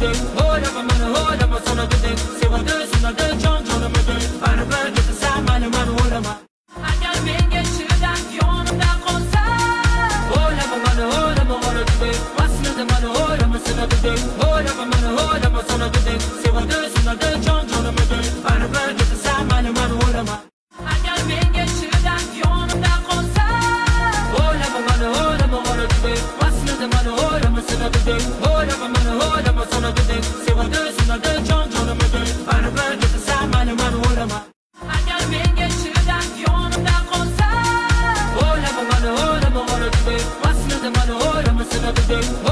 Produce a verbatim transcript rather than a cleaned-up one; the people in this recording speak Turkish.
gidin. Oylama beni, oylama sana gidin. Sevadi sunadi jon jonim edin. Baribir ketasan mani mani oylama. Agar menga shiridan yonimda qolsan, oylama beni, oylama ona gidin. Aslida mani oylama sana gidin. Oylama beni, oylama sana gidin. Sevadi sunadi jon jonim edin. Baribir ketasan mani mani oylama. Agar menga shiridan yonimda qolsan, oylama beni, oylama ona gidin. Aslida mani oylama sana gidin. Oylama beni, oylama sana gidin. Sevadi sunadi jon jonim edin. Baribir ketasan mani mani oylama. Agar menga shiridan yonimda qolsan, oylama beni, oylama ona gidin. Aslida mani oylama sana gidin.